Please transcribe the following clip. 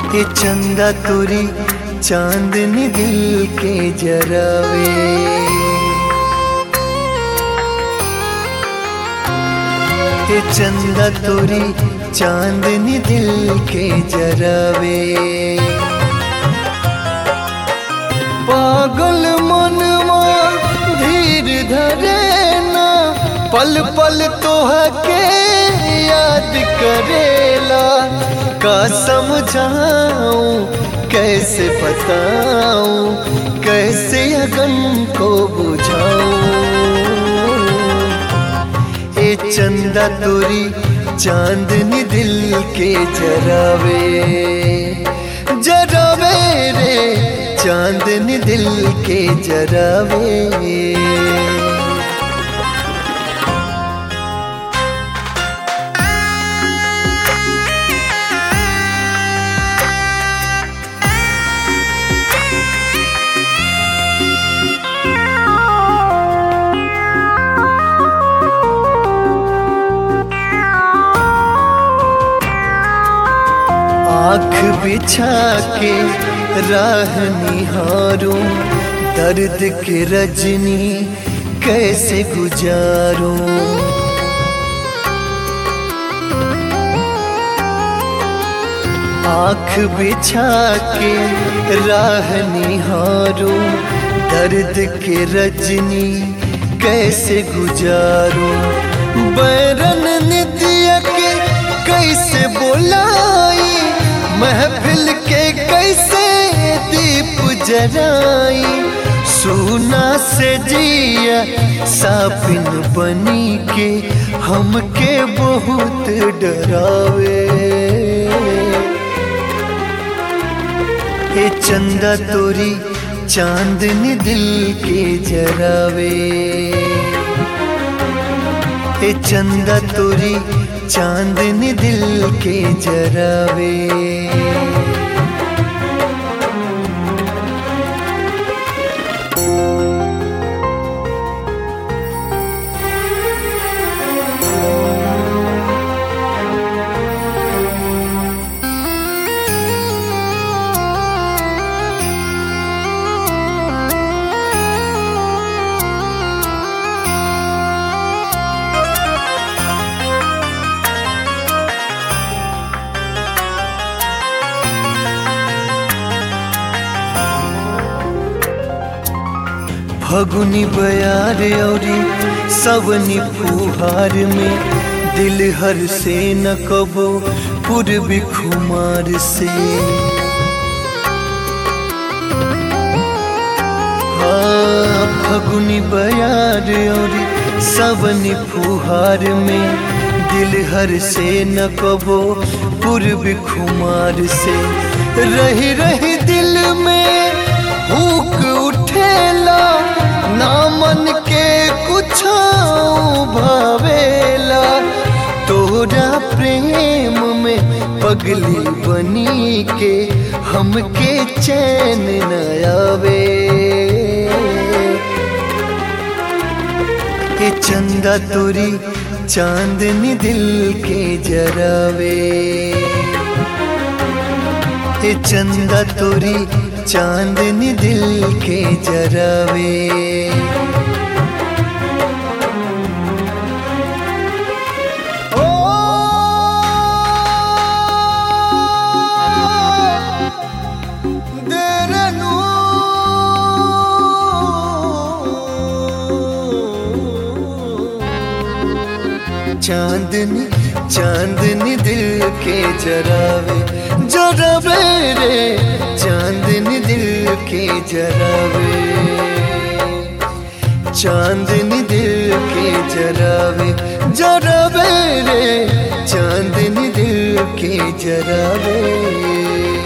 ये चंदा तोरी चांदनी दिल के जरावे। ये चंदा तोरी चांदनी दिल के जरावे। पागल मनवा धीर धरे ना, पल पल तोहके याद करेला। का समझाऊं कैसे बताऊं, कैसे अगन को बुझाऊं। ए चंदा तोरी चांदनी दिल के जरावे, जरावे रे चांदनी दिल के जरावे। आँख बिछा के राह निहारूं, दर्द के रजनी कैसे गुजारूं। आँख बिछा के राह निहारूं, दर्द के रजनी कैसे गुजारूं। बैरन निदिया के कैसे बुलाई, महफिल के कैसे दीप जराई। सूना से जिया सापिन बनी के हमके बहुत डरावे। ए चंदा तोरी चांदनी दिल के जरावे। ए चंदा तोरी चांदनी दिल के जरावे। फगुनी बयार औरी सवनी फुहार में, दिल हर से न कबो पूर्वी खुमार से। हाँ फगुनी बयार औरी सवनी फुहार में, दिल हर से न कबो पूर्वी खुमार से। रही रही दिल में हुक उठेला, ना मन के कुछ भावेला। तोरा प्रेम में पगली बनी के हमके चैन न आवे। ए चंदा तोरी चांदनी दिल के जरावे। ए चंदा तोरी चांदनी दिल के जरावे। चांदनी चांदनी दिल के जरावे, जरावे रे चांदनी दिल के जरावे। चांदनी दिल के जरावे, जरावे रे चांदनी दिल के जरावे।